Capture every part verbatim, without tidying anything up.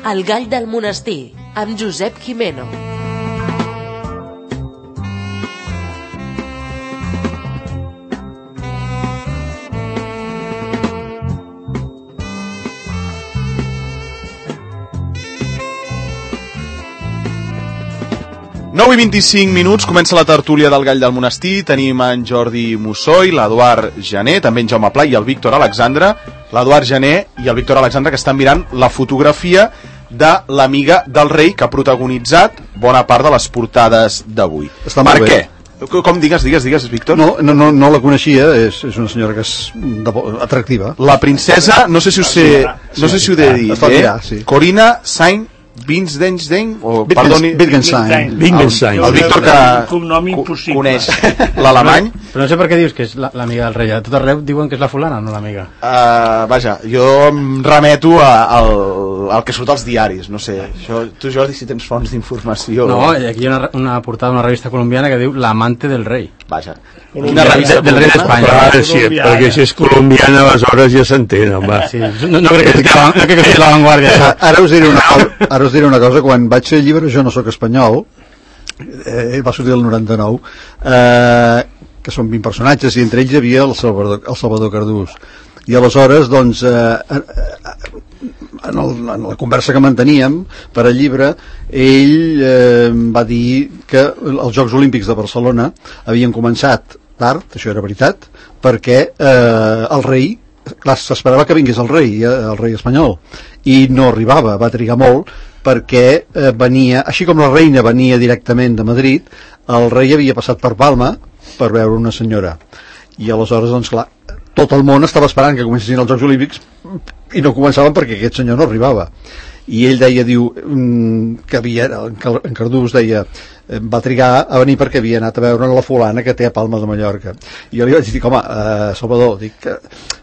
El gall del monestir, amb Josep Gimeno. nou i vint-i-cinc minuts, comença la tertúlia del Gall del Monestir. Tenim en Jordi Mussoi, l'Eduard Jané, també en Jaume Pla i el Víctor Alexandre. L'Eduard Jané i el Víctor Alexandre que estan mirant la fotografia de l'amiga del rei que ha protagonitzat bona part de les portades d'avui. Per què? Com digues, digues, digues, Víctor? No, no, no, no la coneixia, és, és una senyora que és de, atractiva. La princesa, no sé si ho sé, no sé si ho he de dir, eh? Corina Saint Wittgenstein o perdoni Wittgenstein Wittgenstein el Víctor que coneix l'alemany, però no sé per què dius que és l'amiga del rei. A tot arreu diuen que és la fulana, no l'amiga. Uh, vaja, jo em remeto a, al, al que surt als diaris, no sé, això, tu Jordi si tens fonts d'informació. No, aquí hi ha una, una portada d'una revista colombiana que diu l'amante del rei. Vaja, una revista del rei d'Espanya. Clar, sí, perquè si és colombiana aleshores ja s'entén, home. Sí, no, no crec que sigui l'avantguàrdia. Ara us diré una cosa, ara us diré una cosa, quan vaig fer el llibre Jo no sóc espanyol, eh, va sortir el noranta-nou, eh, que són vint personatges i entre ells hi havia el Salvador, el Salvador Cardús, i aleshores doncs eh, en, el, en la conversa que manteníem per al llibre ell eh, va dir que els Jocs Olímpics de Barcelona havien començat tard, això era veritat, perquè eh, el rei, clar, s'esperava que vingués el rei, el rei espanyol, i no arribava, va trigar molt, perquè eh, venia, així com la reina venia directament de Madrid, el rei havia passat per Palma per veure una senyora, i aleshores, doncs clar, tot el món estava esperant que comencessin els Jocs Olímpics i no començaven perquè aquest senyor no arribava. I ell deia, diu, que havia, en Cardús deia, va trigar a venir perquè havia anat a veure la fulana que té a Palma de Mallorca. I jo li vaig dir, home, eh, Salvador, dic que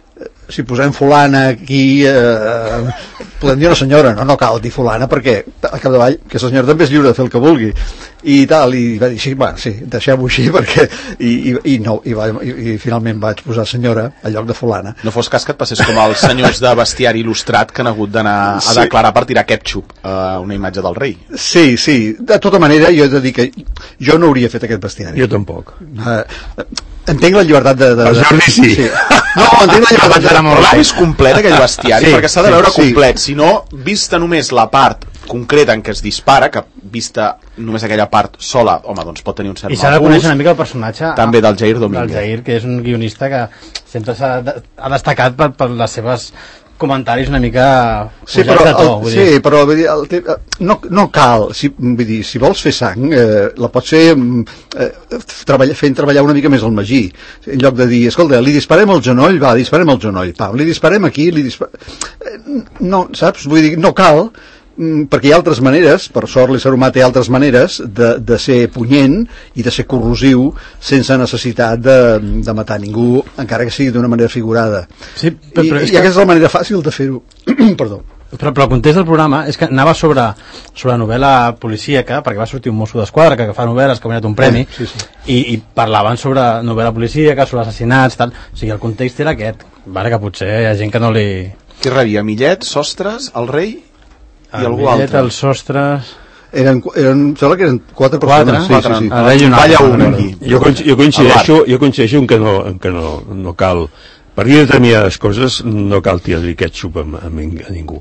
si posem fulana aquí eh, podem dir una senyora, no, no cal dir fulana perquè al capdavall que la senyora també és lliure de fer el que vulgui i tal, i va dir, sí, bueno, sí, deixem-ho així perquè, i, i, i no i, va, i, i finalment vaig posar senyora al lloc de fulana. No fos cas que et passés com els senyors de bestiari il·lustrat que han hagut d'anar a sí. declarar per tirar ketchup a una imatge del rei. Sí, sí, de tota manera jo he de dir que jo no hauria fet aquest bestiari. Jo tampoc. Uh, entenc la llibertat de... de, de... El Jordi sí. sí. No, entenc la llibertat de... Però és complet aquell bestiari, sí, perquè s'ha de veure sí, complet, si no, vista només la part concreta en què es dispara, que vista només aquella part sola, home, doncs pot tenir un cert mal gust. I s'ha de conèixer una mica el personatge també del Jair Domínguez. Del Jair, que és un guionista que sempre s'ha de, ha destacat per, per les seves comentaris una mica sí, però, de to, el, sí, dir. però vull dir, el, no, no cal si, vull dir, si vols fer sang eh, la pots fer eh, treballar, fent treballar una mica més el magí en lloc de dir, escolta, li disparem al genoll va, disparem al genoll, pam, li disparem aquí li dispar... eh, no, saps? Vull dir, no cal perquè hi ha altres maneres, per sort l'ésser humà té altres maneres de, de ser punyent i de ser corrosiu sense necessitat de, de matar ningú, encara que sigui d'una manera figurada. Sí, però, però I, és i que... aquesta és la manera fàcil de fer-ho. Perdó. Però, però el context del programa és que anava sobre, sobre novel·la policíaca, perquè va sortir un mosso d'esquadra que fa novel·les, que ha guanyat un premi, sí, sí. I, i parlaven sobre novel·la policíaca, sobre assassinats, tal. O sigui, el context era aquest, vale, que potser hi ha gent que no li... Qui rebia? Millet, Sostres, el rei... i el algú Millet, altre. Els Sostres... Eren, eren, sembla que eren quatre persones. Quatre, sí, sí, sí. Ah, un Balla un aquí. Jo, jo coincideixo, jo coincideixo en que no, en que no, no cal... Per dir determinades coses no cal tirar-li ketchup a, a, a ningú.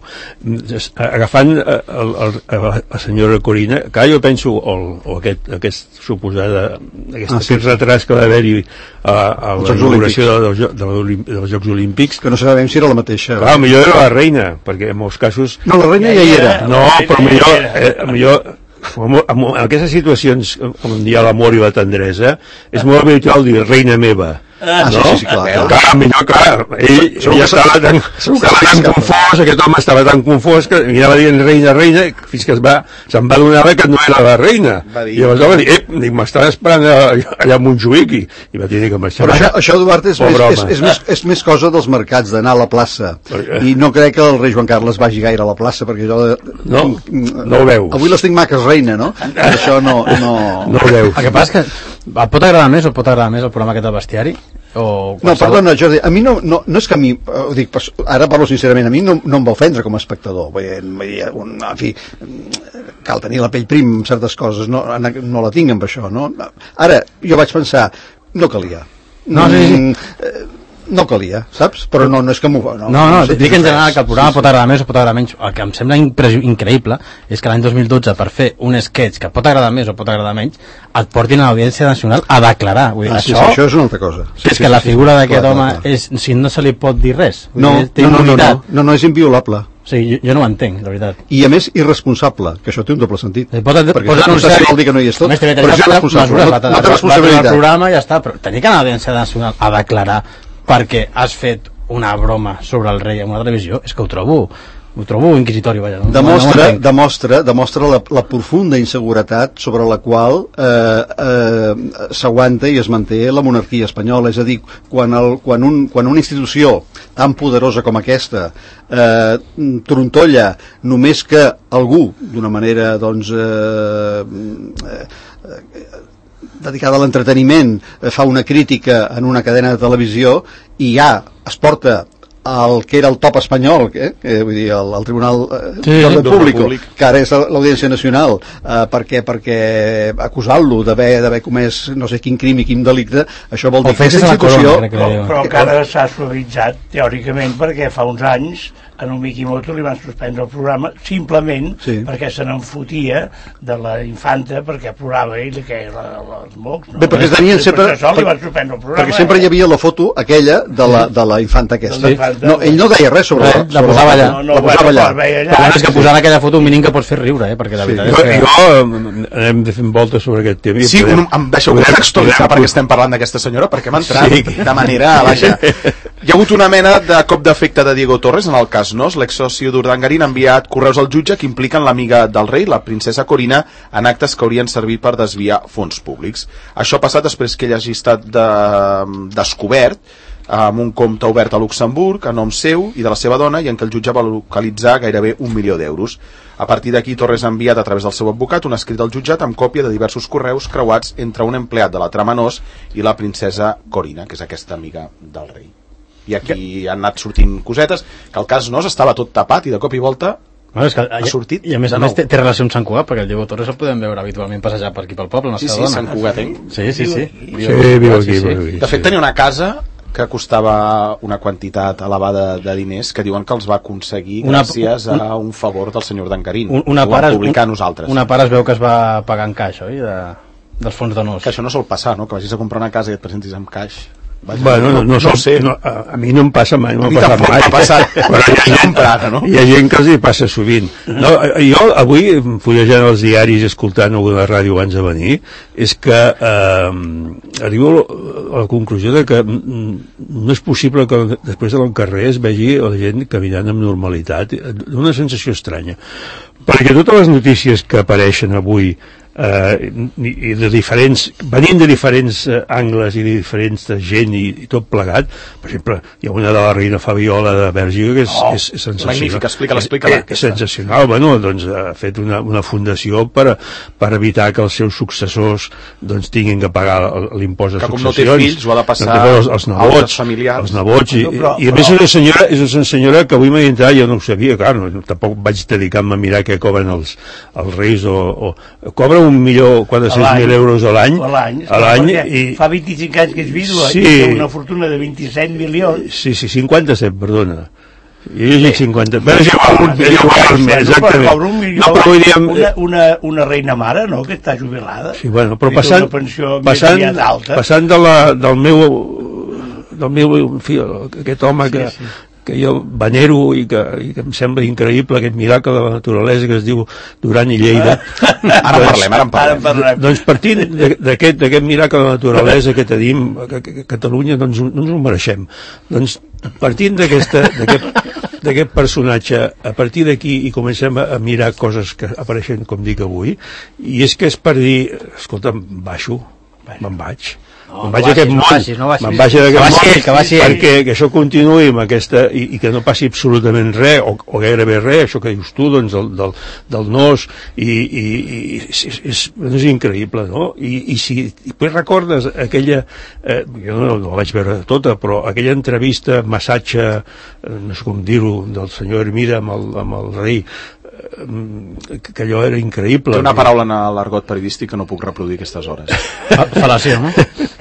Agafant el, el, la senyora Corina, que jo penso, o, o aquest, aquest suposada, aquest, ah, sí, aquest retras que va haver-hi a, a la inauguració de, de, de, dels Jocs Olímpics, que no sabem si era la mateixa. Clar, millor era la reina, perquè en molts casos... No, la reina ja hi era. No, però millor... Eh, millor en aquestes situacions on hi ha l'amor i la tendresa és molt habitual dir reina meva. Ah, no? sí, sí, sí, clar, clar. clar, millor, clar, ell, ell estava tan, estava tan confós, aquest home estava tan confós que mirava dient reina, reina, fins que es va, se'n va donar que no era la reina. I llavors va dir, eh, m'estan esperant allà a Montjuïc, i, i va tenir que marxar. Però això, això Eduard, és, més, és, és, més, és més cosa dels mercats, d'anar a la plaça. I no crec que el rei Joan Carles vagi gaire a la plaça, perquè jo... No, no ho veus. Avui les tinc maques, reina, no? Això no... No, no ho veus. El que passa és que et pot agradar més o pot agradar més el programa aquest del bestiari? O no, perdona, Jordi, a mi no, no, no és que a mi, ho dic, ara parlo sincerament, a mi no, no em va ofendre com a espectador, vull dir, un, en fi, cal tenir la pell prim en certes coses, no, no la tinc amb això, no? Ara, jo vaig pensar, no calia. No, sí, sí. Mm, no calia, saps? Però no, no és que m'ho... No, no, no, no dic en general que el programa sí, sí. pot agradar més o pot agradar menys. El que em sembla increïble és que l'any dos mil dotze, per fer un sketch que pot agradar més o pot agradar menys, et portin a l'Audiència Nacional a declarar. Vull dir, ah, sí, això, sí, això és una altra cosa. Sí, és sí, que la figura sí, d'aquest home clar, clar. És, si no se li pot dir res. No, dir, no, no, no, no, no, no, és inviolable. O sigui, jo, jo no ho entenc, la veritat. I a més, irresponsable, que això té un doble sentit. Pot, perquè pot anunciar vol dir que no hi és tot, però és irresponsable. No, no té responsabilitat. El programa ja està, però tenir que anar a l'Audiència Nacional a declarar perquè has fet una broma sobre el rei en una televisió, és que ho trobo ho trobo inquisitori, vaja. No? Demostra, no demostra, demostra la, la profunda inseguretat sobre la qual eh, eh, s'aguanta i es manté la monarquia espanyola, és a dir, quan, el, quan, un, quan una institució tan poderosa com aquesta eh, trontolla només que algú, d'una manera doncs eh, eh, dedicada a l'entreteniment, eh, fa una crítica en una cadena de televisió i ja es porta el que era el top espanyol, eh? Eh, vull dir, el, el Tribunal eh, sí, d'Ordre Públic, que ara és l'Audiència Nacional, eh, perquè, perquè acusant-lo d'haver comès no sé quin crim i quin delicte, això vol dir que aquesta institució... Corona, però, però que ara s'ha suavitzat, teòricament, perquè fa uns anys en un Mikimoto li van suspendre el programa simplement sí. perquè se n'enfotia de la infanta perquè plorava ell que era els mocs, no? Bé, perquè tenien sempre... Per això li van suspendre el programa. Perquè sempre hi havia la foto aquella de la, de la infanta aquesta. Sí. No, ell no deia res sobre... La, la posava allà. No, no, la posava allà. allà. Però és que posant aquella foto un mínim que pots fer riure, eh? Perquè la sí. veritat és que... Jo, anem de fent voltes sobre aquest tema. Sí, podem, un, em deixeu contextualitzar perquè estem parlant d'aquesta senyora, perquè m'ha entrat sí. de manera... Vaja, hi ha hagut una mena de cop d'efecte de Diego Torres en el cas Nos, l'exsoci d'Urdangarín ha enviat correus al jutge que impliquen l'amiga del rei, la princesa Corina, en actes que haurien servit per desviar fons públics. Això ha passat després que ell hagi estat de, descobert amb un compte obert a Luxemburg a nom seu i de la seva dona i en què el jutge va localitzar gairebé un milió d'euros. A partir d'aquí Torres ha enviat a través del seu advocat un escrit al jutjat amb còpia de diversos correus creuats entre un empleat de la trama Nos i la princesa Corina, que és aquesta amiga del rei. I aquí han anat sortint cosetes, que el cas Nos estava tot tapat i de cop i volta bueno, és que, ha sortit i a més a més té, té relació amb Sant Cugat, perquè el Diego Torres el podem veure habitualment passejar per aquí pel poble, no sí, sí, Sant Cugat, eh? Sí, sí, sí. Sí, viu aquí, sí, sí. De fet tenia una casa que costava una quantitat elevada de diners que diuen que els va aconseguir una, gràcies un, a un favor del senyor Dangarín, un, una que ho van un, publicar a nosaltres. Una part es veu que es va pagar en caix, oi? De, dels fons de Nos. Que això no sol passar, no? Que vagis a comprar una casa i et presentis amb caix. Vaja, bueno, no, no, no, no sé, no, a, a mi no em passa mai, no m'ha passat mai. Passat, però hi ha, comprat, no? Hi ha gent que els hi passa sovint. No, jo avui, fullejant els diaris i escoltant alguna ràdio abans de venir, és que eh, arribo a la conclusió de que no és possible que després del carrer es vegi la gent caminant amb normalitat, una sensació estranya. Perquè totes les notícies que apareixen avui eh, i de diferents, venint de diferents eh, angles i de diferents de gent i, i tot plegat, per exemple hi ha una de la reina Fabiola de Bèlgica que és, oh, és, és sensacional, magnífica, explica-la, explica-la és, és sensacional, bueno, doncs ha fet una, una fundació per, per evitar que els seus successors doncs tinguin que pagar l'impost de que successions, que com no té fills ho ha de passar no els, els nebots, familiars els nebots i, no, però, i a més una senyora, és una senyora que avui m'ha entrat, jo no ho sabia, clar, no, tampoc vaig dedicar-me a mirar què cobren els, els reis o, o cobra un milió quatre-cents mil euros a l'any a l'any i fa vint-i-cinc anys que és vídua sí, i té una fortuna de vint-i-set milions sí, sí, cinquanta-set, perdona jo he llegit cinquanta però és igual, és igual exactament cobra un milió no, però diem... una, una, una reina mare no, que està jubilada sí, bueno, però passant, passant, passant de la, del meu del meu, en fi, aquest home que sí, sí. que jo venero i que, i que em sembla increïble aquest miracle de la naturalesa que es diu Duran i Lleida ara en parlem, ara en parlem, parlem. doncs partint d'aquest miracle de la naturalesa que tenim que, que, que Catalunya doncs, no ens ho mereixem doncs partint d'aquest personatge a partir d'aquí i comencem a, a mirar coses que apareixen com dic avui i és que és per dir escolta, baixo, me'n vaig No, me'n vaig d'aquest no món, baixis, no baixis. me'n vaig d'aquest món, que baixi, perquè que això continuï amb aquesta, i, i que no passi absolutament res, o, o gairebé res, això que dius tu, doncs, del, del, del nos, i, i, i és, és, és increïble, no? I, i si després recordes aquella, eh, jo no, no la vaig veure tota, però aquella entrevista, massatge, eh, no sé com dir-ho, del senyor Hermida amb el, amb el rei, que allò era increïble. Té una paraula en l'argot periodístic que no puc reproduir aquestes hores. Fal·lació, no?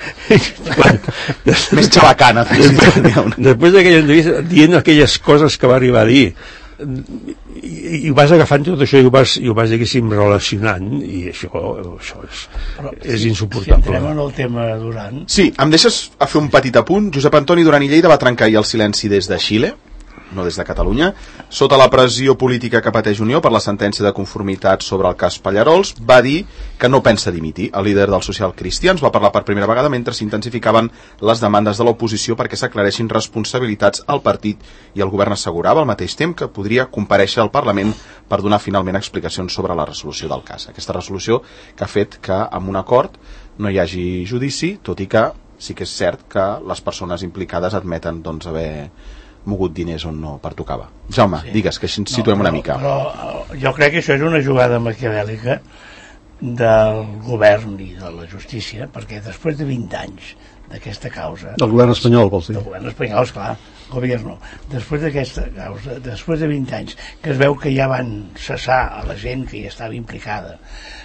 Més xabacana. Després d'aquella entrevista, dient aquelles coses que va arribar a dir, i, i vas agafant tot això i ho vas, i ho vas diguéssim, relacionant, i això, això és, Però, és insuportable. Si entrem en el tema Duran... Sí, em deixes a fer un petit apunt. Josep Antoni Duran i Lleida va trencar ahir el silenci des de Xile, no des de Catalunya, sota la pressió política que pateix Unió per la sentència de conformitat sobre el cas Pallarols, va dir que no pensa dimitir. El líder dels socialcristians va parlar per primera vegada mentre s'intensificaven les demandes de l'oposició perquè s'aclareixin responsabilitats al partit, i el govern assegurava al mateix temps que podria comparèixer al Parlament per donar finalment explicacions sobre la resolució del cas. Aquesta resolució que ha fet que amb un acord no hi hagi judici, tot i que sí que és cert que les persones implicades admeten doncs haver mogut diners on no pertocava. Jaume, sí. Digues, que així ens situem no, però, una mica. Però jo crec que això és una jugada maquiavèlica del govern i de la justícia, perquè després de vint anys d'aquesta causa... Del govern espanyol, vols dir? Del govern espanyol, esclar, govern. Després d'aquesta causa, després de vint anys, que es veu que ja van cessar a la gent que hi estava implicada,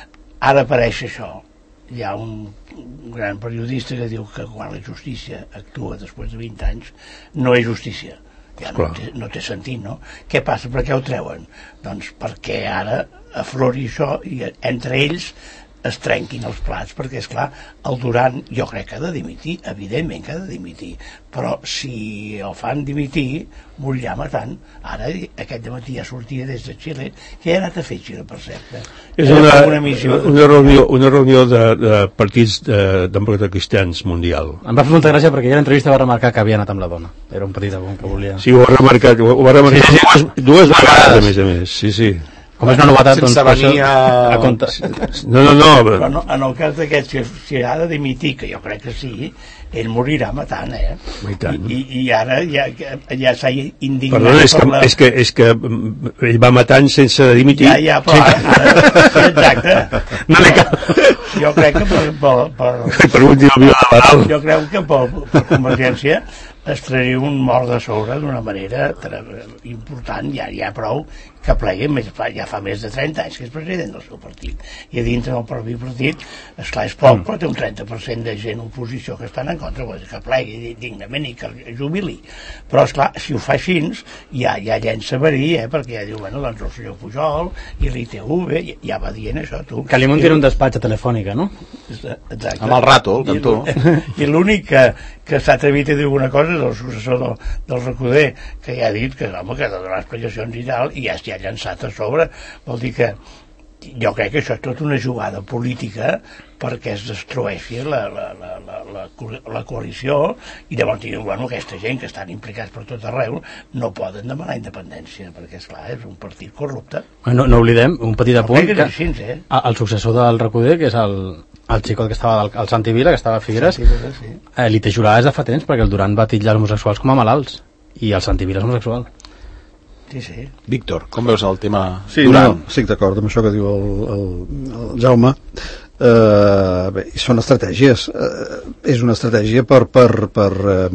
ara apareix això. Hi ha un gran periodista que diu que quan la justícia actua després de vint anys no és justícia, ja no té, no té sentit, no? Què passa? Per què ho treuen? Doncs perquè ara aflori això i entre ells es trenquin els plats, perquè és clar, el Duran jo crec que ha de dimitir, evidentment que ha de dimitir, però si el fan dimitir morirà matant. Ara aquest dematí ja sortia des de Xile, que ja ha anat a fer Xile, per cert, eh? És una, una, una reunió, una reunió de, de partits de, demòcrates cristians mundial. Em va fer molta gràcia perquè ja l'entrevista va remarcar que havia anat amb la dona, era un petit apunt que volia. Sí, ho ha remarcat, ho, ho ha remarcat sí, sí, dues, dues vegades, a més a més, sí, sí. Com és una novetat, doncs, venir a... a compte. No, no, no. Però no, en el cas d'aquest, si, si ha de dimitir, que jo crec que sí, ell morirà matant, eh? I, tant. I, i ara ja, ja s'ha indignat. Perdona, és, que, la... és, que, és que ell va matant sense dimitir. Ja, ja, però ara, exacte. No li cal. Jo crec que per... per, per, per últim bilateral. Jo crec que per, per Convergència es traria un mort de sobre d'una manera important, ja, ja prou que plegui, ja fa més de trenta anys que és president del seu partit, i a dintre del propi partit, esclar, és poc, però té un trenta per cent de gent oposició que estan en contra, que plegui dignament i que jubili, però esclar, si ho fa així ja, ja llença verí, eh, perquè ja diu, bueno, doncs el senyor Pujol i l'I T V, ja, ja va dient això, tu. Que li muntin un despatx telefònica, no? Exacte. Amb el rato, el cantó. I l'únic que, que s'ha atrevit a dir alguna cosa és el successor del, del Recoder, que ja ha dit que, home, que ha de donar explicacions i tal, i ja s'hi ha llançat a sobre. Vol dir que jo crec que això és tota una jugada política perquè es destrueixi la, la, la, la, la, la coalició, i llavors diuen, bueno, aquesta gent que estan implicats per tot arreu no poden demanar independència, perquè esclar, és un partit corrupte. No, no oblidem, un petit apunt, no, que, així, eh? el successor del Recoder, que és el, el xico que estava al, al Santi Vila, que estava a Figueres, Vila, sí. eh, li té jurades de fa temps perquè el Duran va titllar els homosexuals com a malalts, i el Santi Vila és homosexual. Sí, sí. Víctor, com veus el tema sí, Duran? No, estic d'acord amb això que diu el, el, el Jaume. Uh, bé, són estratègies. Uh, és una estratègia per, per, per uh,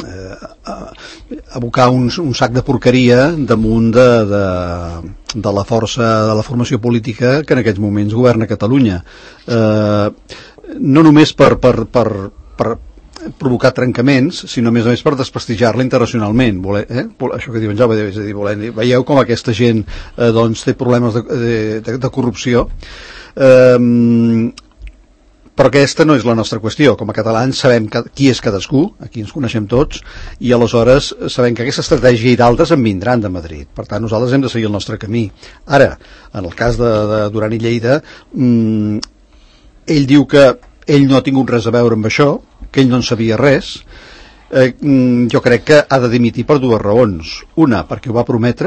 uh, abocar un, un sac de porqueria damunt de, de, de la força, de la formació política que en aquests moments governa Catalunya. Uh, no només per, per, per, per provocar trencaments, sinó a més a més per desprestigiar-la internacionalment, voler, eh? Això que diuen ja, és a dir, voler, veieu com aquesta gent eh, doncs, té problemes de, de, de, de corrupció, eh, però aquesta no és la nostra qüestió. Com a catalans sabem que, qui és cadascú, aquí ens coneixem tots, i aleshores sabem que aquesta estratègia i d'altres en vindran de Madrid. Per tant, nosaltres hem de seguir el nostre camí. Ara, en el cas de, de Duran i Lleida, mm, ell diu que ell no ha tingut res a veure amb això, que ell no en sabia res. Eh, jo crec que ha de dimitir per dues raons. Una, perquè ho va prometre,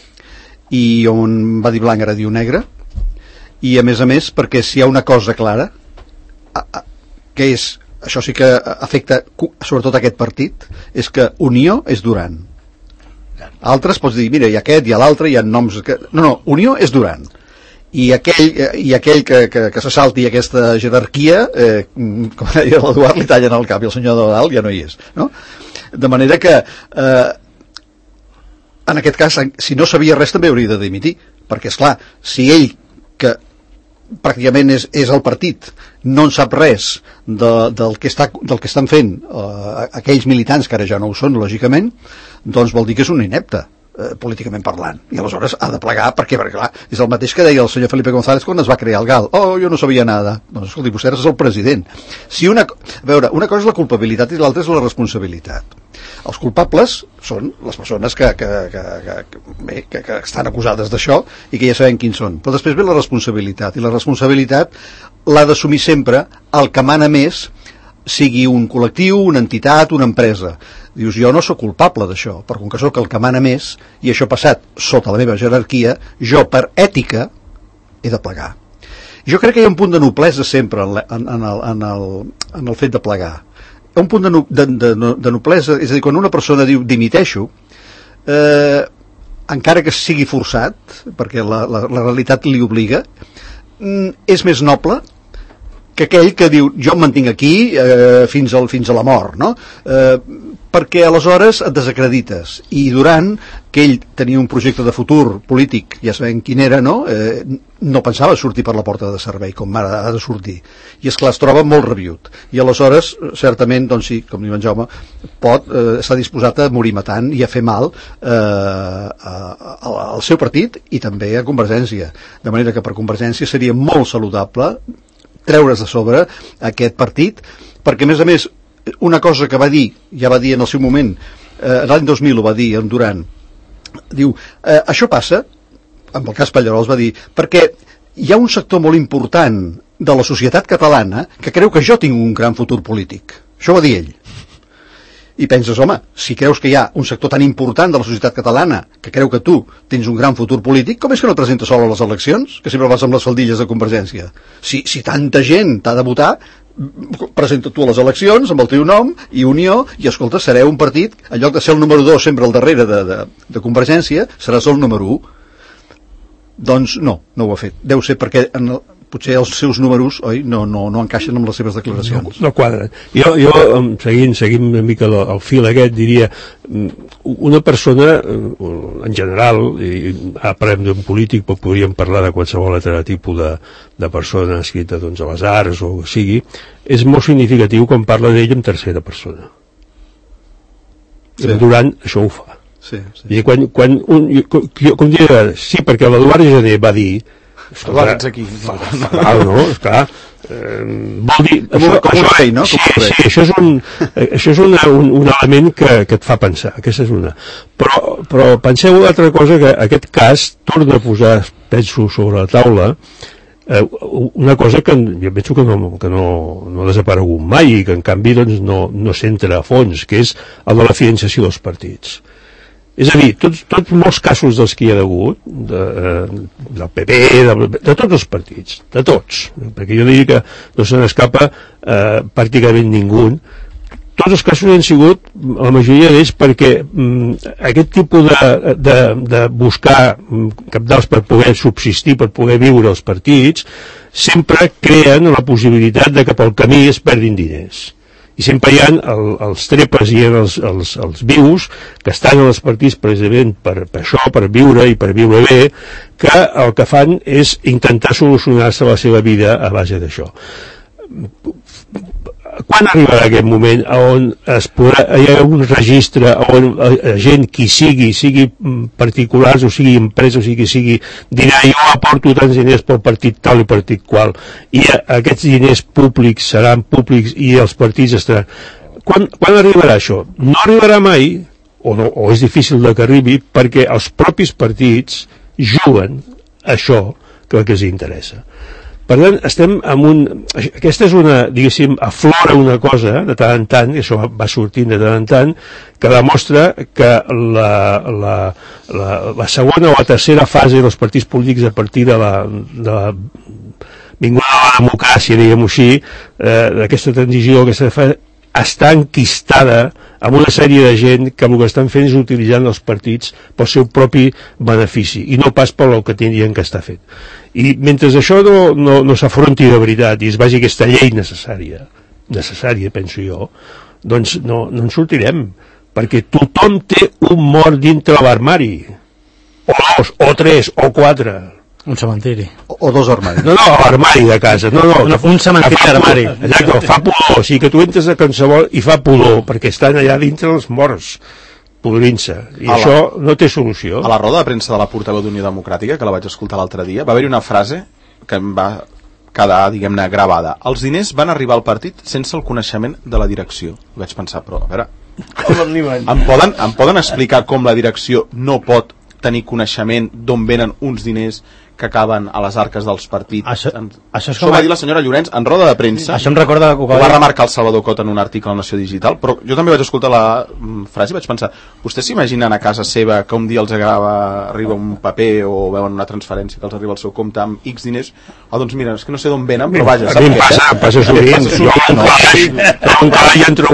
i on va dir blanc ara diu negre, i a més a més perquè si hi ha una cosa clara, a, a, que és això sí que afecta sobretot aquest partit, és que Unió és Duran. Altres pots dir, mira, hi ha aquest, hi ha l'altre, hi ha noms... Que... No, no, Unió és Duran. I aquell, i aquell que, que, que se salti aquesta jerarquia, eh, com deia l'Eduard, li tallen el cap i el senyor de dalt ja no hi és. No? De manera que, eh, en aquest cas, si no sabia res també hauria de dimitir, perquè, esclar, si ell, que pràcticament és, és el partit, no en sap res de, del, que està, del que estan fent eh, aquells militants, que ara ja no ho són, lògicament, doncs vol dir que és un inepte, eh, políticament parlant, i aleshores ha de plegar, perquè, perquè clar, és el mateix que deia el senyor Felipe González quan es va crear el GAL. Oh, jo no sabia nada. Doncs escolti, vostè és el president. Si una, a veure, una cosa és la culpabilitat i l'altra és la responsabilitat. Els culpables són les persones que, que, que, que, bé, que, que estan acusades d'això i que ja sabem quins són. Però després ve la responsabilitat, i la responsabilitat l'ha d'assumir sempre el que mana més, sigui un col·lectiu, una entitat, una empresa. Dius, jo no sóc culpable d'això, però com que sóc el que mana més, i això ha passat sota la meva jerarquia, jo, per ètica, he de plegar. Jo crec que hi ha un punt de noblesa sempre en, en, en, el, en, el, en el fet de plegar. Un punt de, de, de, de noblesa, és a dir, quan una persona diu dimiteixo, eh, encara que sigui forçat, perquè la, la, la realitat li obliga, és més noble que aquell que diu jo em mantinc aquí eh, fins, al, fins a la mort, no? Eh, perquè aleshores et desacredites, i Duran, que ell tenia un projecte de futur polític, ja sabem quin era, no? Eh, no pensava sortir per la porta de servei com ara ha de sortir, i esclar es troba molt reviut, i aleshores certament, doncs sí, com diu en Jaume, pot eh, estar disposat a morir matant i a fer mal eh, a, a, al seu partit i també a Convergència, de manera que per Convergència seria molt saludable treure's de sobre aquest partit, perquè a més a més una cosa que va dir, ja va dir en el seu moment, eh, l'any dos mil ho va dir en Duran, diu, eh, això passa, en el cas Pallerols va dir, perquè hi ha un sector molt important de la societat catalana que creu que jo tinc un gran futur polític. Això va dir ell. I penses, home, si creus que hi ha un sector tan important de la societat catalana que creu que tu tens un gran futur polític, com és que no et presentes sol a les eleccions? Que sempre vas amb les faldilles de Convergència. Si, si tanta gent t'ha de votar, presenta tu a les eleccions amb el teu nom i Unió, i escolta, sereu un partit, en lloc de ser el número dos sempre al darrere de, de, de Convergència, seràs el número u. Doncs no, no ho ha fet. Deu ser perquè en el, potser els seus números, oi, no, no, no encaixen amb les seves declaracions. No, no quadren. Jo, jo seguint, seguint una mica el, el fil aquest, diria, una persona, en general, i ara parlem d'un polític, però podríem parlar de qualsevol altre tipus de, de persona escrita doncs, a les arts o que sigui, és molt significatiu quan parla d'ell en tercera persona. Sí. Durant això ho fa. Sí, sí. I quan, quan un, com, com diria, sí, perquè l'Eduard Jané va dir, esclar, ets aquí. Fatal, no? Esclar, eh, vol dir... Com un, com un rei, no? Sí, sí, això és un, això és una, un, un element que, que et fa pensar, aquesta és una. Però, però penseu una altra cosa, que aquest cas torna a posar, penso, sobre la taula, eh, una cosa que jo penso que no, que no, no ha desaparegut mai i que en canvi doncs, no, no s'entra a fons, que és el de la financiació dels partits. És a dir, tots, tots molts casos dels que hi ha hagut, de, del P P, de, de tots els partits, de tots, perquè jo diria que no se n'escapa eh, pràcticament ningú, tots els casos han sigut, la majoria d'ells, perquè mm, aquest tipus de, de, de buscar cabdals per poder subsistir, per poder viure els partits, sempre creen la possibilitat de que pel camí es perdin diners. I sempre hi ha el, els trepes i els, els, els vius que estan en els partits precisament per, per això, per viure i per viure bé, que el que fan és intentar solucionar-se la seva vida a base d'això. Quan arribarà aquest moment on es podrà, hi ha un registre on la gent qui sigui, sigui particulars o sigui empresa o sigui sigui, dirà jo aporto tants diners pel partit tal i partit qual, i aquests diners públics seran públics i els partits estaran... Quan, quan arribarà això? No arribarà mai, o, no, o és difícil de que arribi, perquè els propis partits juguen això que els interessa. Per tant, estem amb un... Aquesta és una, diguéssim, aflora una cosa de tant en tant, i això va sortint de tant en tant, que demostra que la, la, la, la segona o la tercera fase dels partits polítics a partir de la, de la vinguda a la democràcia, diguem-ho així, eh, d'aquesta transició que s'ha fet, està enquistada amb una sèrie de gent que el que estan fent és utilitzant els partits pel seu propi benefici i no pas pel que tindrien que estar fet. I mentre això no, no, no s'afronti de veritat i es vagi aquesta llei necessària, necessària, penso jo, doncs no, no en sortirem, perquè tothom té un mort dintre l'armari, o dos, o tres, o quatre. Un cementiri. O, o dos armaris. No, no, l'armari de casa. No, no, no, un cementiri d'armari. Exacte, fa pudor. O sigui que tu entres a qualsevol i fa pudor, perquè estan allà dintre els morts, podrint-se. I a això la, no té solució. A la roda de premsa de la portaveu d'Unió Democràtica, que la vaig escoltar l'altre dia, va haver-hi una frase que em va quedar, diguem-ne, gravada. Els diners van arribar al partit sense el coneixement de la direcció. Vaig pensar, però, a veure, em poden, em poden explicar com la direcció no pot tenir coneixement d'on venen uns diners que acaben a les arques dels partits? Això, en... això, això ho va dir la senyora Llorenç en roda de premsa. Això em recorda que ho va, ho va remarcar el Salvador Cot en un article a la Nació Digital, però jo també vaig escoltar la frase i vaig pensar, vostès s'imaginen a casa seva que un dia els agrava, arriba un paper o veuen una transferència que els arriba al seu compte amb X diners? Ah, doncs mira, és que no sé d'on venen, però vaja, a mi em passa, em passa sovint, jo encara hi entro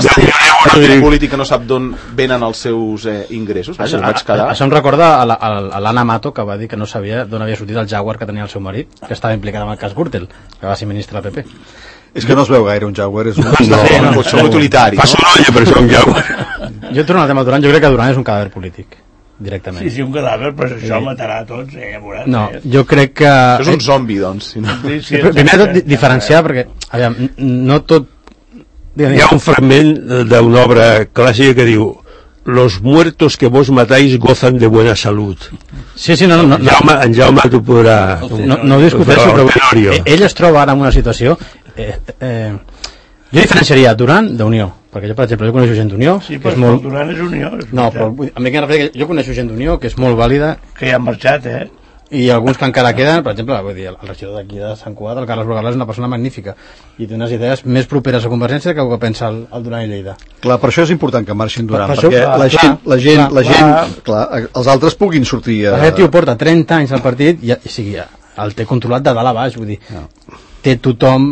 ja polític que no sap d'on venen els seus eh, ingressos. Vaja, vaig quedar. Això em recorda a l'Anna Mato, que va dir que no sabia d'on havia sortit el Jaguar que tenia el seu marit, que estava implicat en el cas Gürtel, que va ser ministre del P P. És que no es veu gaire un Jaguar, és un... No, no, no, no, no utilitari. Fa sorolla per això un Jaguar. Jo torno al tema Duran, jo crec que Duran és un cadàver polític, directament. Sí, sí, un cadàver, però això sí. Matarà a tots, eh, ja veuràs. No, eh? jo crec que... Això és un zombi, doncs. Si no... sí, sí, primer de tot, diferenciar, perquè, aviam, no tot... Hi ha un fragment d'una obra clàssica que diu los muertos que vos matáis gozan de buena salud. Sí, sí, no, no, no, en Jaume, en Jaume t'ho podrà... No, no ho discuteixo, però ell, ell es troba ara en una situació... Eh, eh, jo diferenciaria Duran d'Unió, perquè jo, per exemple, jo coneixo gent d'Unió... Sí, però és molt... Duran és Unió. És no, però a mi que jo coneixo gent d'Unió que és molt vàlida... Que ja han marxat, eh? I alguns que encara queden, per exemple, vull dir, el regidor d'aquí de Sant Cugat, el Carles Borgalà, és una persona magnífica i té unes idees més properes a Convergència que el que pensa el, el Duran i Lleida. Clar, per això és important que marxin Duran, per perquè això, la, clar, gent, la gent, clar, la gent, clar, els altres puguin sortir a... Aquest tio porta trenta anys al partit i, i sigui, el té controlat de dalt a baix, vull dir, no. Té tothom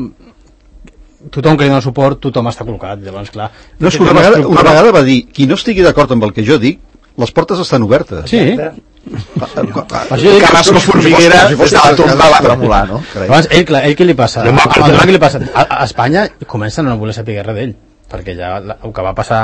tothom que li dona suport, tothom està col·locat, llavors clar... No, és que una vegada, una vegada va dir, qui no estigui d'acord amb el que jo dic, les portes estan obertes. Sí. Carrasco Formiguera des de la tomba va tremolar, no? Abans, ell, clar, ell què li passa? Què li passa? A, a Espanya comencen a no voler saber res d'ell, perquè ja el que va passar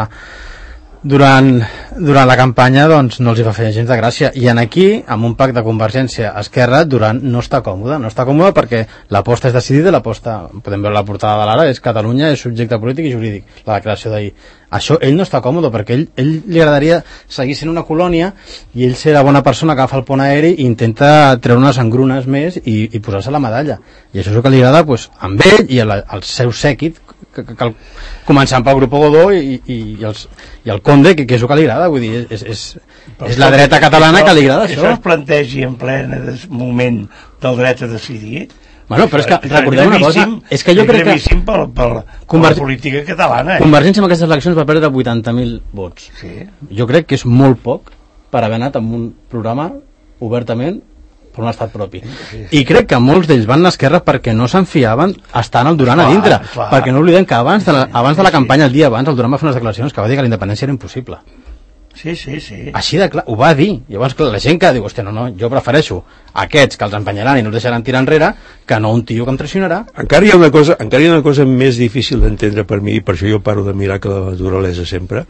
durant, durant la campanya doncs no els hi va fer gens de gràcia, i en aquí, amb un pacte de Convergència-Esquerra, Duran no està còmode, no està còmode perquè l'aposta és decidida, l'aposta, podem veure la portada de l'Ara, és Catalunya és subjecte polític i jurídic, la declaració d'ahir. Això ell no està còmode perquè ell, ell li agradaria seguir sent una colònia i ell ser la bona persona que agafa el pont aeri i intenta treure unes engrunes més i, i posar-se la medalla, i això és el que li agrada pues, amb ell i el, el seu sèquit que, que, que, començant pel grup Godó i, i, i, els, i el Conde, que, que és el que li agrada, vull dir, és, és, és la dreta catalana que li agrada això. Això es plantegi en ple moment del dret a decidir. Bueno, però és que recordem una cosa, és que jo crec que per, per, per Conver... la política catalana, eh? Convergència amb aquestes eleccions va perdre vuitanta mil vots. Sí. Jo crec que és molt poc per haver anat amb un programa obertament per un estat propi. Sí. I crec que molts d'ells van a l'esquerra perquè no se'n fiaven estant el Duran clar, a dintre, clar. Perquè no oblidem que abans de la, abans de la campanya, el dia abans, el Duran va fer unes declaracions que va dir que la independència era impossible. Sí, sí, sí. Així de clar, ho va dir. Llavors, clar, la gent que diu, hòstia, no, no, jo prefereixo aquests que els empenyaran i no els deixaran tirar enrere que no un tio que em traicionarà. Encara hi ha una cosa, encara hi ha una cosa més difícil d'entendre per mi, i per això jo paro de miracle de la naturalesa sempre,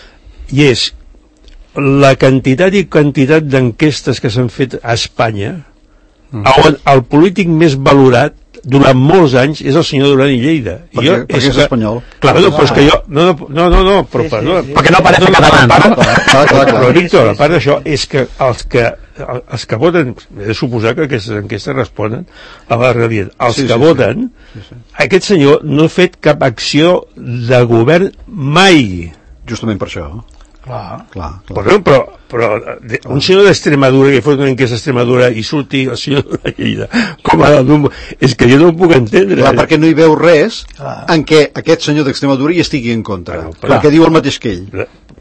i és la quantitat i quantitat d'enquestes que s'han fet a Espanya, mm. on el polític més valorat durant molts anys és el senyor Duran i Lleida. Perquè, jo, perquè és, és espanyol. Clar, no, però és que jo... No, no, no, no però, sí, sí, sí. Perquè no apareix en català. No, no, però, Víctor, a part d'això, és que els que els que voten, he de suposar que aquestes enquestes responen a la realitat. Els sí, que sí, voten, sí. Sí, sí. Aquest senyor no ha fet cap acció de govern mai. Justament per això. Clar, clar, clar. Però, però, però un senyor d'Extremadura que fot una enquesta a Extremadura i surti el senyor de Lleida com a d'un... és que jo no ho puc entendre. Clar, perquè no hi veu res clar. En què aquest senyor d'Extremadura hi estigui en contra, bueno, però, perquè diu el mateix que ell.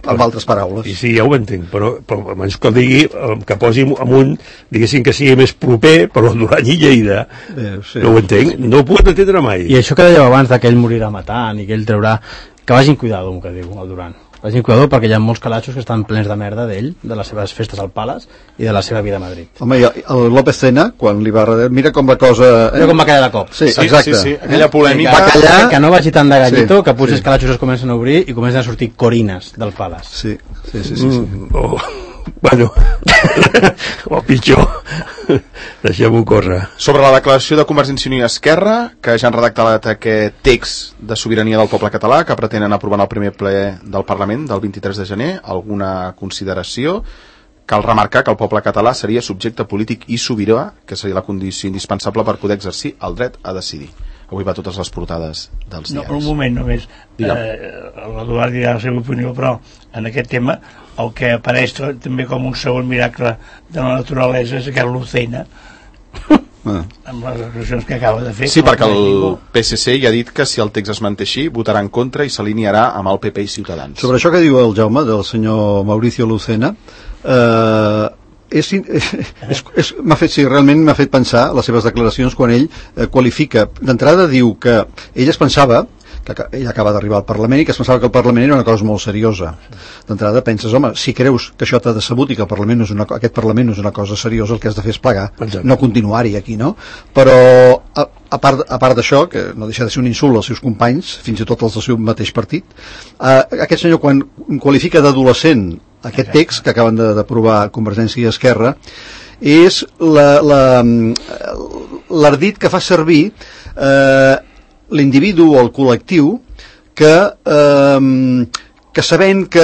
amb altres paraules. Sí, sí, ja ho entenc, però, però abans que digui, que posi amunt, diguéssim que sigui més proper, però Duran i Lleida, eh, sí. No ho entenc, no ho puc entendre mai. I això que dèieu abans que ell morirà matant i que ell traurà, que vagin cuidado amb el que diu el Duran. Vagin cuidado perquè hi ha molts calatxos que estan plens de merda d'ell, de les seves festes al Palace i de la seva vida a Madrid. Home, i el López Tena, quan li va... Mira com la cosa... Eh? Mira com va callar de cop. Sí, exacte. Sí, sí, aquella polèmica... Que, callar... que no vagi tant de gallito, sí, que potser sí. els calatxos es comencen a obrir i comencen a sortir corines del Palace. Sí, sí, sí. sí, sí. Mm, oh. Bueno, o pitjor, deixem-ho córrer. Sobre la declaració de Convergència i Unió i Esquerra, que ja han redactat aquest text de sobirania del poble català que pretenen aprovar en el primer ple del Parlament del vint-i-tres de gener, alguna consideració? Cal remarcar que el poble català seria subjecte polític i sobirà, que seria la condició indispensable per poder exercir el dret a decidir. Avui va a totes les portades dels diaris. No, un moment només. Eh, L'Eduard dirà la seva opinió, però en aquest tema el que apareix també com un segon miracle de la naturalesa és aquest Lucena, ah. amb les declaracions que acaba de fer. Sí, perquè el P S C ja ha dit que si el text es manté així, votarà en contra i s'alinearà amb el P P i Ciutadans. Sobre això que diu el Jaume, del senyor Mauricio Lucena, eh, és, és, és, m'ha fet, sí, realment m'ha fet pensar les seves declaracions quan ell eh, qualifica, d'entrada diu que ell es pensava que ell acaba d'arribar al Parlament i que es pensava que el Parlament era una cosa molt seriosa. D'entrada penses, home, si creus que això t'ha decebut i que el Parlament no és una, aquest Parlament no és una cosa seriosa, el que has de fer és plegar, exacte, no continuar-hi aquí, no? Però a, a part, a part d'això, que no deixa de ser un insult als seus companys, fins i tot als del seu mateix partit, eh, aquest senyor quan qualifica d'adolescent aquest text que acaben d'aprovar Convergència i Esquerra, és l'ardit que fa servir eh, l'individu o el col·lectiu que, eh, que sabent que,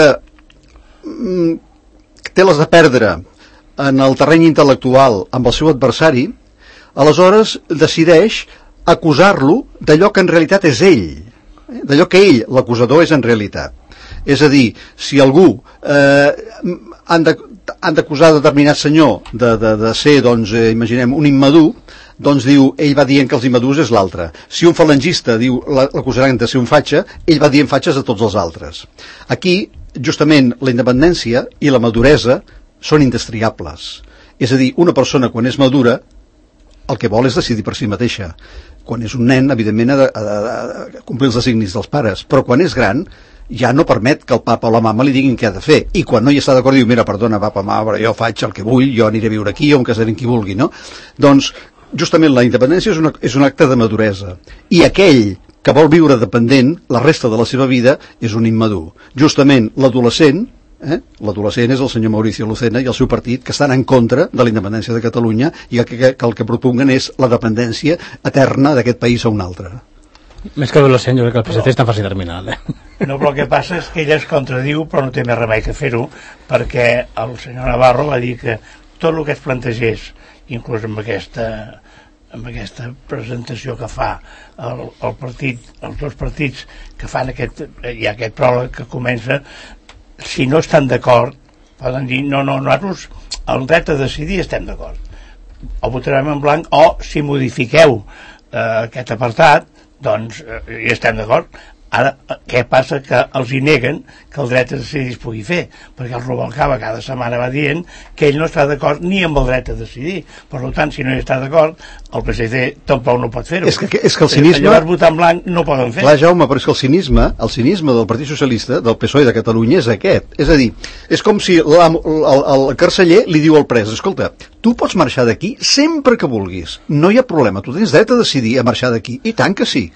que té les de perdre en el terreny intel·lectual amb el seu adversari, aleshores decideix acusar-lo d'allò que en realitat és ell, d'allò que ell, l'acusador, és en realitat. És a dir, si algú eh, han d'acusar determinat senyor de, de, de ser, doncs, eh, imaginem, un immadur, doncs diu, ell va dient que els immadurs és l'altre. Si un falangista diu l'acusaran de ser un fatxa, ell va dient fatxes a tots els altres. Aquí, justament, la independència i la maduresa són indestriables. És a dir, una persona quan és madura el que vol és decidir per si mateixa. Quan és un nen, evidentment, ha de, ha de, ha de complir els designis dels pares, però quan és gran ja no permet que el papa o la mama li diguin què ha de fer, i quan no hi està d'acord diu, mira, perdona, papa, mama, jo faig el que vull, jo aniré a viure aquí o em casaré amb qui vulgui, no? Doncs justament la independència és, una, és un acte de maduresa, i aquell que vol viure dependent la resta de la seva vida és un immadur. Justament l'adolescent, eh? l'adolescent és el senyor Mauricio Lucena i el seu partit, que estan en contra de la independència de Catalunya i que, que, que el que propugnen és la dependència eterna d'aquest país a un altre. Més que adolescent, jo crec que el P S C és tan fàcil terminal, eh? No, però el que passa és que ell es contradiu, però no té més remei que fer-ho, perquè el senyor Navarro va dir que tot el que es plantegés, inclús amb aquesta, amb aquesta presentació que fa el, el partit, els dos partits que fan aquest, hi ha aquest pròleg que comença, si no estan d'acord, poden dir, no, no, nosaltres el dret a decidir estem d'acord, o votarem en blanc, o si modifiqueu eh, aquest apartat, doncs eh, hi estem d'acord. Ara, què passa? Que els hi neguen que el dret a decidir es pugui fer, perquè el Rubalcaba cada setmana va dient que ell no està d'acord ni amb el dret a decidir. Per tant, si no hi està d'acord, el P S C tampoc no pot fer-ho. És que, és que el cinisme... Llavors, votar en blanc no poden fer. Clar, Jaume, però és que el cinisme, el cinisme del Partit Socialista, del P S O E de Catalunya, és aquest. És a dir, és com si el, el, el carceller li diu al pres, escolta, tu pots marxar d'aquí sempre que vulguis, no hi ha problema, tu tens dret a decidir a marxar d'aquí, i tant que sí.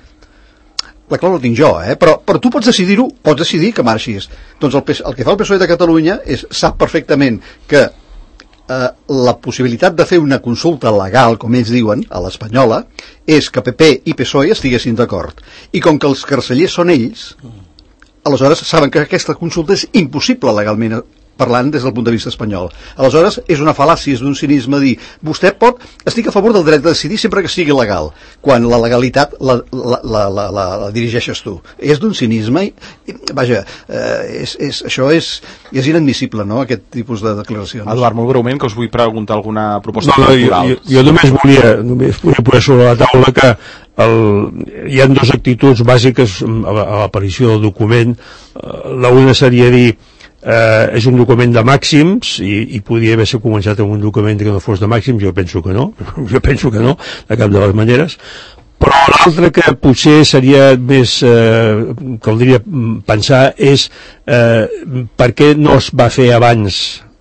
La clau la tinc jo, eh? però, però tu pots decidir-ho, pots decidir que marxis. Doncs el, el que fa el P S O E de Catalunya és, sap perfectament que eh, la possibilitat de fer una consulta legal, com ells diuen, a l'espanyola, és que P P i P S O E estiguessin d'acord. I com que els carcellers són ells, aleshores saben que aquesta consulta és impossible legalment parlant des del punt de vista espanyol. Aleshores, és una fal·làcia, és d'un cinisme dir, vostè pot, estic a favor del dret a decidir sempre que sigui legal, quan la legalitat la, la, la, la, la, la dirigeixes tu. És d'un cinisme i, i vaja, eh, és, és, això és, és inadmissible, no?, aquest tipus de declaracions. Eduard, molt breument, que us vull preguntar alguna proposta no, cultural. Jo, jo, jo només volia, només volia posar sobre la taula que el, hi ha dues actituds bàsiques a l'aparició del document. La una seria dir eh, és un document de màxims i, i podia haver-se començat amb un document que no fos de màxims, jo penso que no jo penso que no, de cap de les maneres, però l'altre que potser seria més eh, caldria pensar és eh, per què no es va fer abans.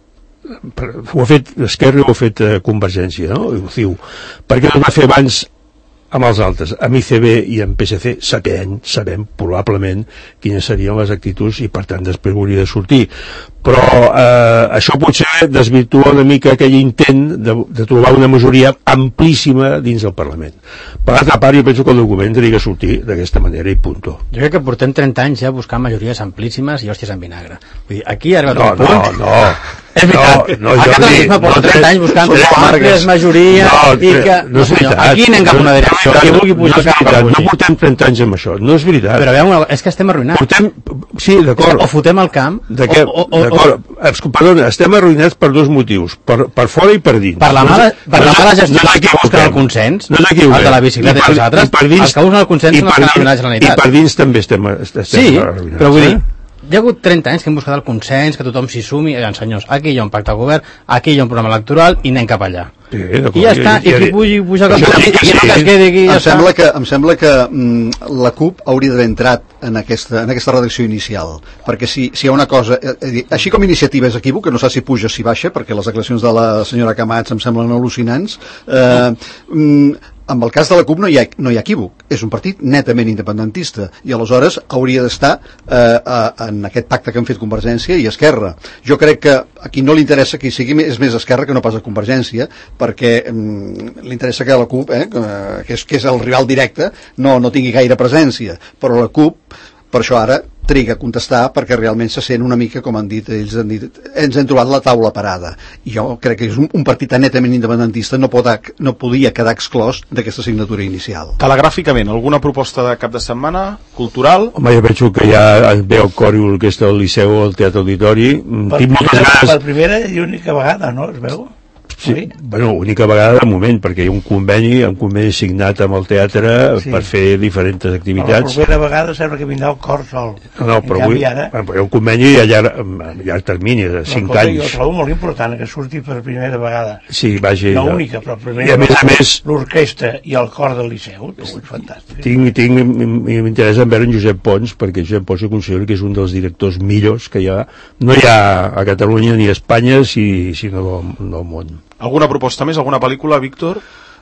Ho ha fet Esquerra i ho ha fet eh, Convergència, no? Ho diu. Per què no es va fer abans amb els altres, amb I C B i amb P S C, sabem, sabem probablement quines serien les actituds i per tant després hauria de sortir, però eh, això potser desvirtua una mica aquell intent de, de trobar una majoria amplíssima dins del Parlament. Per altra part, jo penso que el document hauria de sortir d'aquesta manera i punto. Jo crec que portem trenta anys ja buscant majories amplíssimes i hòsties en vinagre. Vull dir, aquí ha arribat no, un punt... No, no, és veritat, no, no, el catalanisme porta trenta anys buscant àmplies majories no, i que... No és veritat. Aquí anem cap a una direcció, qui vulgui pujar no cap a no portem trenta anys amb això, no és veritat. Però veiem, és que estem arruïnats. Portem, sí, d'acord. O fotem el camp, de què? o, o, d'acord, o... perdona, estem arruïnats per dos motius, per, per fora i per dins. Per la mala, per la mala gestió no que busquen el consens, no el de la bicicleta i, per, i els altres, i dins, els que usen el consens són els que han arruïnat la Generalitat. I per dins també estem, estem sí, arruïnats. Però vull dir, hi ha hagut trenta anys que hem buscat el consens, que tothom s'hi sumi, eh, senyors, aquí hi ha un pacte de govern, aquí hi ha un programa electoral i anem cap allà. Sí, i ja està, i qui pugi puja cap allà, i qui no que es quedi aquí, ja em sembla que, em sembla que mm, la CUP hauria d'haver entrat en aquesta, en aquesta redacció inicial, perquè si, si hi ha una cosa, eh, així com iniciativa és equívoc, que no sé si puja o si baixa, perquè les declaracions de la senyora Camats em semblen al·lucinants, eh, mm, amb el cas de la CUP no hi ha, no hi ha equívoc, és un partit netament independentista i aleshores hauria d'estar eh, en aquest pacte que han fet Convergència i Esquerra. Jo crec que a qui no li interessa que hi sigui és més Esquerra que no pas a Convergència, perquè mm, li interessa que la CUP, eh, que, és, que és el rival directe, no, no tingui gaire presència, però la CUP per això ara triga a contestar perquè realment se sent una mica, com han dit ells, han dit, ens hem trobat la taula parada. I jo crec que és un, un partit tan netament independentista no, pot, no podia quedar exclòs d'aquesta signatura inicial. Telegràficament, alguna proposta de cap de setmana cultural? Home, jo penso que ja ve el cor i l'orquestra del Liceu al Teatre Auditori. Per, primera, per primera i única vegada, no? Es veu? Sí, sí, bueno, única vegada de moment, perquè hi ha un conveni, un conveni signat amb el teatre sí. per fer diferents activitats. Per la primera vegada sembla que vindrà el cor sol. No, no, però avui, ara... hi ha un conveni a llarg, a llarg termini, de cinc anys. Jo trobo molt important que surti per primera vegada. Sí, vagi... No única, però primera I a més a més... l'orquestra i el cor del Liceu, és fantàstic. Tinc, tinc, m'interessa en veure en Josep Pons, perquè Josep Pons jo considero que és un dels directors millors que hi ha, no hi ha a Catalunya ni a Espanya, sinó del món. Alguna proposta més? Alguna pel·lícula, Víctor?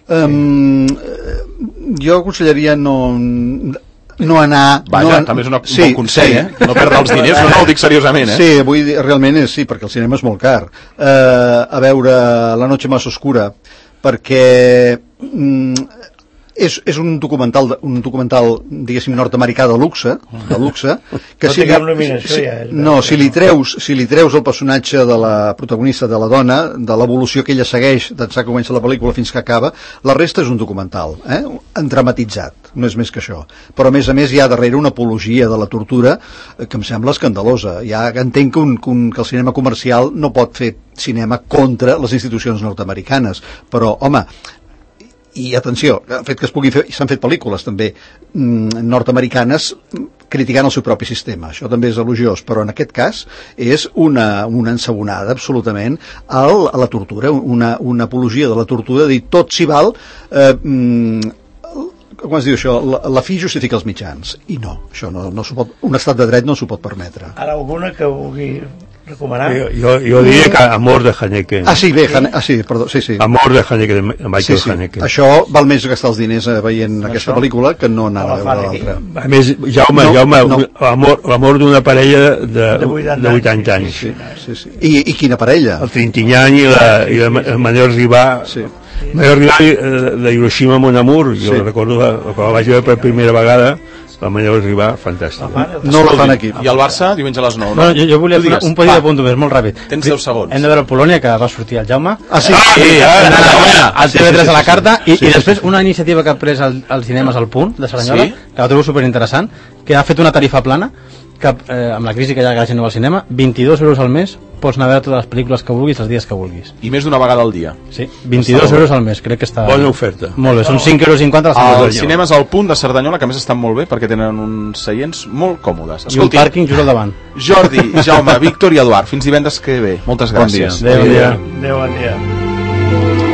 Um, jo aconsellaria no, no anar... Vaja, no an... també és una, un sí, bon consell, sí. eh? No perdre els diners, no, no ho dic seriosament, eh? Sí, vull dir, realment és, sí, perquè el cinema és molt car. Uh, a veure La noche más oscura, perquè... Mm, és, és un documental, un documental diguéssim nord-americà de luxe, de luxe que no si, li, si, ja, no, si li treus si li treus el personatge de la protagonista, de la dona, de l'evolució que ella segueix d'ençà que comença la pel·lícula fins que acaba, la resta és un documental, eh? Dramatitzat, no és més que això, però a més a més hi ha darrere una apologia de la tortura que em sembla escandalosa. Ja entenc que, un, que, un, que el cinema comercial no pot fer cinema contra les institucions nord-americanes, però home, i atenció, el fet que es pugui fer, s'han fet pel·lícules també mm, nord-americanes criticant el seu propi sistema, això també és elogiós, però en aquest cas és una, una ensabonada absolutament al, a la tortura, una, una apologia de la tortura, de dir tot s'hi val, eh, mm, com es diu això, la, la fi justifica els mitjans, i no, això no, no s'ho pot, un estat de dret no s'ho pot permetre. Ara alguna que vulgui recomanar? Jo, jo, jo diria que Amor de Haneke. Ah, sí, bé, sí? Ah, sí, perdó, sí, sí. Amor de Haneke, de Michael sí, sí. Haneke. Això val més gastar els diners eh, veient no, aquesta això? pel·lícula que no anar a veure l'altra. A més, Jaume, no, Jaume no. l'amor d'una parella de, de vuitanta anys. Sí, sí, sí. I, I quina parella? El Trintignant i la, i la Manel Ribà. Sí. Manel Ribà de Hiroshima Mon Amour, jo sí. recordo que la vaig veure per primera vegada, la Manel Ribà, fantàstic. No la fan aquí. I el Barça, diumenge a les nou, no? Bueno, jo, jo volia fer un petit apunt més, molt ràpid. Tens deu segons. Hem de veure Polònia, que va sortir el Jaume. Ah, sí? Ah, sí, al T V tres a la carta, i, i després una iniciativa que ha pres als cinemes al Punt, de Cerdanyola, que la trobo superinteressant, que ha fet una tarifa plana, que eh, amb la crisi que hi ha que la gent no va al cinema, vint-i-dos euros al mes, pots anar a veure totes les pel·lícules que vulguis els dies que vulguis. I més d'una vegada al dia. Sí, vint-i-dos euros al mes, crec que està... Bona oferta. Molt bé, són cinc euros cinquanta. Els cinemes al Punt de Cerdanyola, que a més estan molt bé perquè tenen uns seients molt còmodes. I un pàrquing just al davant. Jordi, Jaume, Víctor i Eduard, fins divendres que ve. Moltes gràcies. Bon dia. Adéu, bon dia.